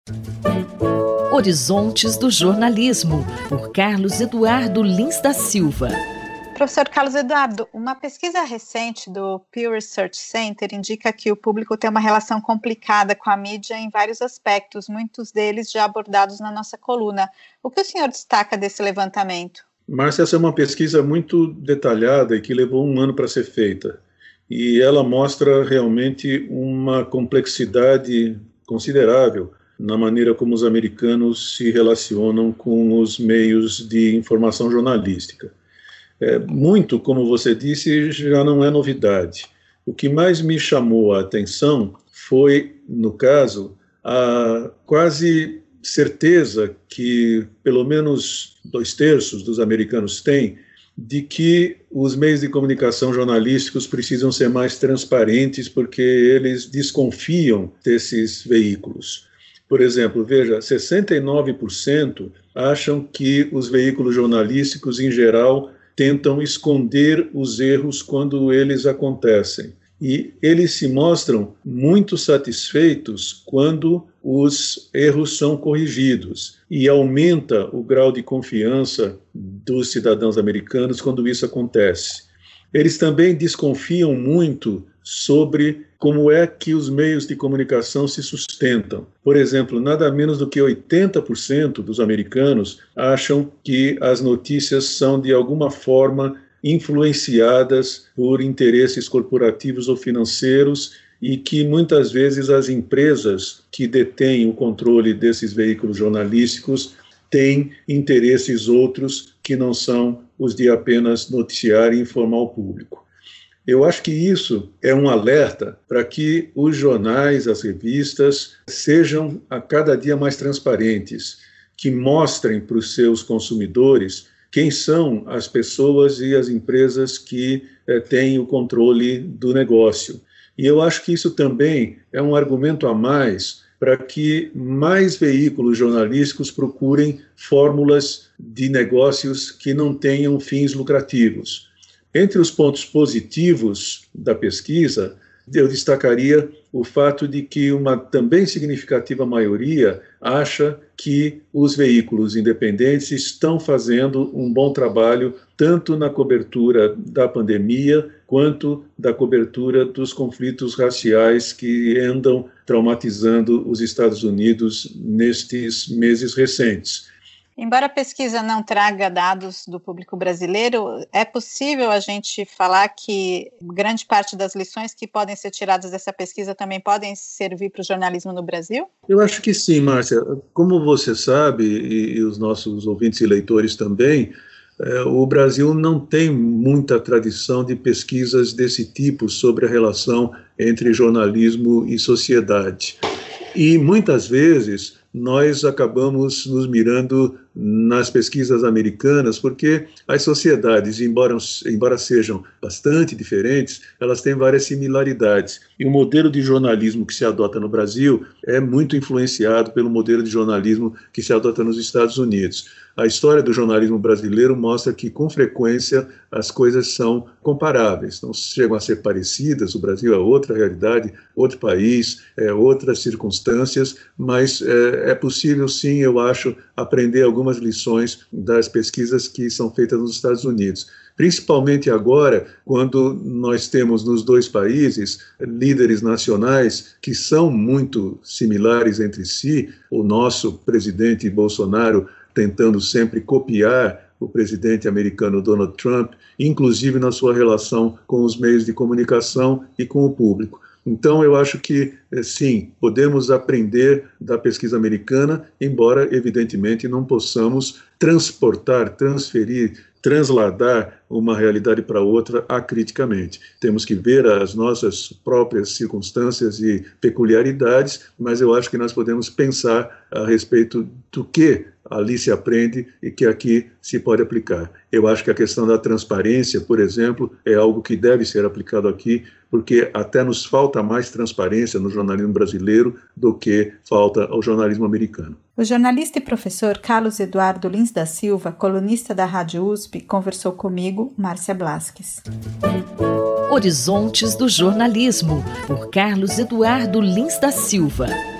Horizontes do Jornalismo, por Carlos Eduardo Lins da Silva. Professor Carlos Eduardo, uma pesquisa recente do Pew Research Center indica que o público tem uma relação complicada com a mídia em vários aspectos, muitos deles já abordados na nossa coluna. O que o senhor destaca desse levantamento? Márcia, essa é uma pesquisa muito detalhada e que levou um ano para ser feita. E ela mostra realmente uma complexidade considerável na maneira como os americanos se relacionam com os meios de informação jornalística. Muito, como você disse, já não é novidade. O que mais me chamou a atenção foi, no caso, a quase certeza que pelo menos 2/3 dos americanos têm de que os meios de comunicação jornalísticos precisam ser mais transparentes porque eles desconfiam desses veículos. Por exemplo, veja, 69% acham que os veículos jornalísticos, em geral, tentam esconder os erros quando eles acontecem. E eles se mostram muito satisfeitos quando os erros são corrigidos. E aumenta o grau de confiança dos cidadãos americanos quando isso acontece. Eles também desconfiam muito sobre como é que os meios de comunicação se sustentam. Por exemplo, nada menos do que 80% dos americanos acham que as notícias são, de alguma forma, influenciadas por interesses corporativos ou financeiros e que, muitas vezes, as empresas que detêm o controle desses veículos jornalísticos têm interesses outros que não são os de apenas noticiar e informar o público. Eu acho que isso é um alerta para que os jornais, as revistas, sejam a cada dia mais transparentes, que mostrem para os seus consumidores quem são as pessoas e as empresas que têm o controle do negócio. E eu acho que isso também é um argumento a mais para que mais veículos jornalísticos procurem fórmulas de negócios que não tenham fins lucrativos. Entre os pontos positivos da pesquisa, eu destacaria o fato de que uma também significativa maioria acha que os veículos independentes estão fazendo um bom trabalho tanto na cobertura da pandemia quanto da cobertura dos conflitos raciais que andam traumatizando os Estados Unidos nestes meses recentes. Embora a pesquisa não traga dados do público brasileiro, é possível a gente falar que grande parte das lições que podem ser tiradas dessa pesquisa também podem servir para o jornalismo no Brasil? Eu acho que sim, Márcia. Como você sabe, e os nossos ouvintes e leitores também, o Brasil não tem muita tradição de pesquisas desse tipo sobre a relação entre jornalismo e sociedade. E muitas vezes nós acabamos nos mirando nas pesquisas americanas, porque as sociedades, embora sejam bastante diferentes, elas têm várias similaridades. E o modelo de jornalismo que se adota no Brasil é muito influenciado pelo modelo de jornalismo que se adota nos Estados Unidos. A história do jornalismo brasileiro mostra que, com frequência, as coisas são comparáveis, não chegam a ser parecidas. O Brasil é outra realidade, outro país, outras circunstâncias, mas é possível, sim, eu acho, aprender algumas lições das pesquisas que são feitas nos Estados Unidos. Principalmente agora, quando nós temos nos dois países líderes nacionais que são muito similares entre si, o nosso presidente Bolsonaro tentando sempre copiar o presidente americano Donald Trump, inclusive na sua relação com os meios de comunicação e com o público. Então, eu acho que, sim, podemos aprender da pesquisa americana, embora, evidentemente, não possamos transportar, transferir, transladar uma realidade para outra acriticamente. Temos que ver as nossas próprias circunstâncias e peculiaridades, mas eu acho que nós podemos pensar a respeito do que ali se aprende e que aqui se pode aplicar. Eu acho que a questão da transparência, por exemplo, é algo que deve ser aplicado aqui, porque até nos falta mais transparência no jornalismo brasileiro do que falta ao jornalismo americano. O jornalista e professor Carlos Eduardo Lins da Silva, colunista da Rádio USP, conversou comigo, Márcia Blasques. Horizontes do Jornalismo, por Carlos Eduardo Lins da Silva.